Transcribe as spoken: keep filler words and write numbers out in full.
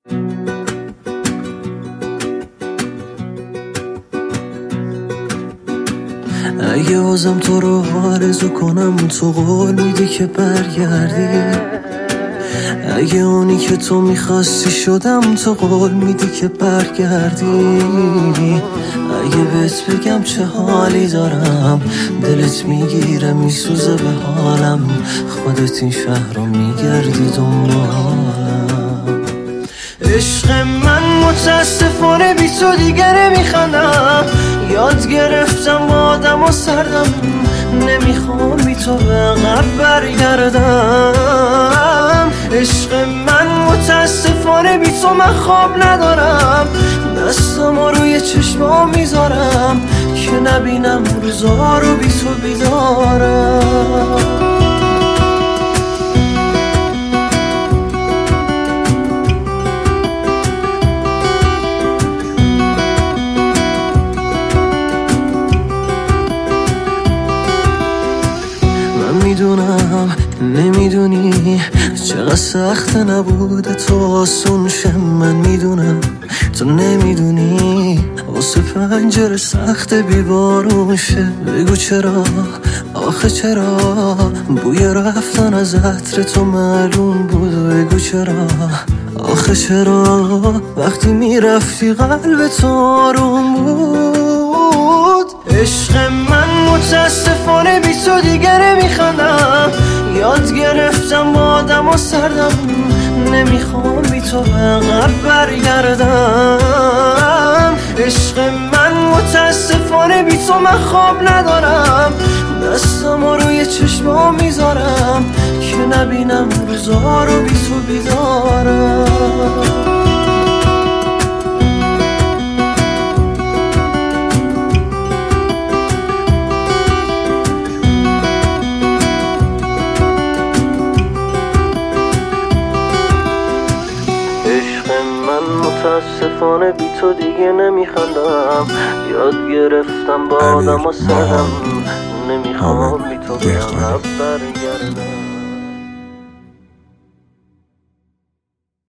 اگه بازم تو رو آرزو کنم تو قول میدی که برگردی؟ اگه اونی که تو میخواستی شدم تو قول میدی که برگردی؟ اگه بهت بگم چه حالی دارم دلت میگیره میسوزه به حالم، خودت این شهر رو میگردی دنبالم. عشق من متاسفانه بی تو دیگه نمیخندم، یاد گرفتم با آدم و سردم، نمیخوام بی تو به عقب برگردم. عشق من متاسفانه بی تو من خواب ندارم، دستم روی چشمام میذارم که نبینم روزا رو بی تو بیدارم. میدونم نمیدونی چقدر سخت نبوده تو آسون شه، من میدونم تو نمیدونی واسه پنجره سخت بیبارون شه. بگو چرا آخه چرا بوی رفتن از عطر تو معلوم بود؟ بگو چرا آخه چرا وقتی میرفتی قلب تو آروم بود؟ عشق من متاسفانه بی تو دیگه نمیخندم، یاد گرفتم با آدم و سردم، نمیخوام بی تو به عقب برگردم. عشق من متاسفانه بی تو من خواب ندارم، دستم روی چشمام میذارم که نبینم روزا رو بی تو بیدارم. متاسفانه بی تو دیگه نمیخندم، یاد گرفتم با آدم و سرم، نمیخوام بی تو به عقب برگردم.